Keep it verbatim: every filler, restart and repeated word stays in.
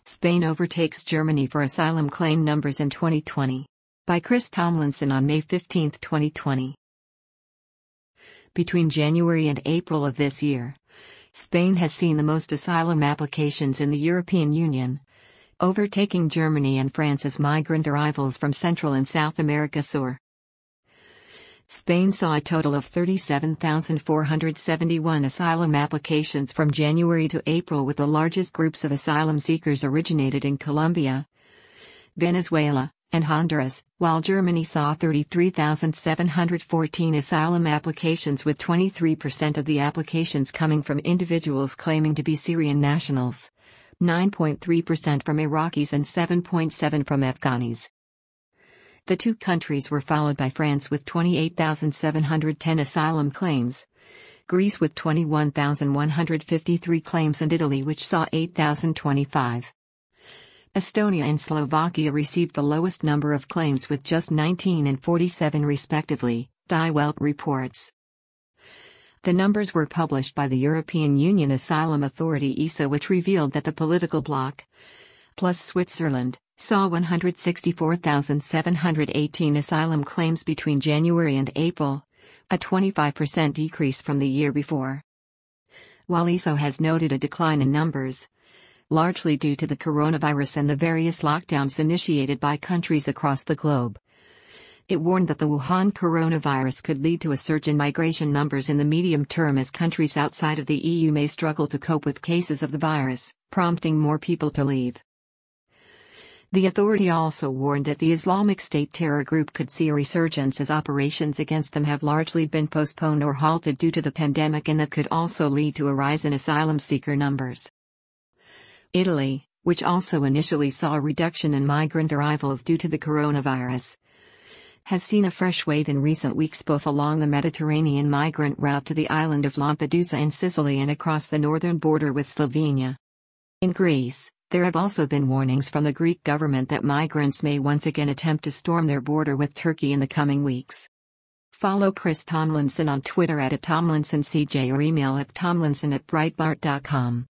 Spain overtakes Germany for asylum claim numbers in twenty twenty. By Chris Tomlinson on May fifteenth, twenty twenty. Between January and April of this year, Spain has seen the most asylum applications in the European Union, overtaking Germany and France as migrant arrivals from Central and South America soar. Spain saw a total of thirty-seven thousand four hundred seventy-one asylum applications from January to April, with the largest groups of asylum seekers originated in Colombia, Venezuela, and Honduras, while Germany saw thirty-three thousand seven hundred fourteen asylum applications, with twenty-three percent of the applications coming from individuals claiming to be Syrian nationals, nine point three percent from Iraqis and seven point seven percent from Afghanis. The two countries were followed by France with twenty-eight thousand seven hundred ten asylum claims, Greece with twenty-one thousand one hundred fifty-three claims, and Italy, which saw eight thousand twenty-five. Estonia and Slovakia received the lowest number of claims with just nineteen and forty-seven respectively, Die Welt reports. The numbers were published by the European Union Asylum Authority E S A, which revealed that the political bloc, plus Switzerland, saw one hundred sixty-four thousand seven hundred eighteen asylum claims between January and April, a twenty-five percent decrease from the year before. While E S A has noted a decline in numbers, largely due to the coronavirus and the various lockdowns initiated by countries across the globe, it warned that the Wuhan coronavirus could lead to a surge in migration numbers in the medium term, as countries outside of the E U may struggle to cope with cases of the virus, prompting more people to leave. The authority also warned that the Islamic State terror group could see a resurgence, as operations against them have largely been postponed or halted due to the pandemic, and that could also lead to a rise in asylum seeker numbers. Italy, which also initially saw a reduction in migrant arrivals due to the coronavirus, has seen a fresh wave in recent weeks, both along the Mediterranean migrant route to the island of Lampedusa in Sicily and across the northern border with Slovenia. In Greece, there have also been warnings from the Greek government that migrants may once again attempt to storm their border with Turkey in the coming weeks. Follow Chris Tomlinson on Twitter at Tomlinson C J or email at tomlinson at breitbart dot com.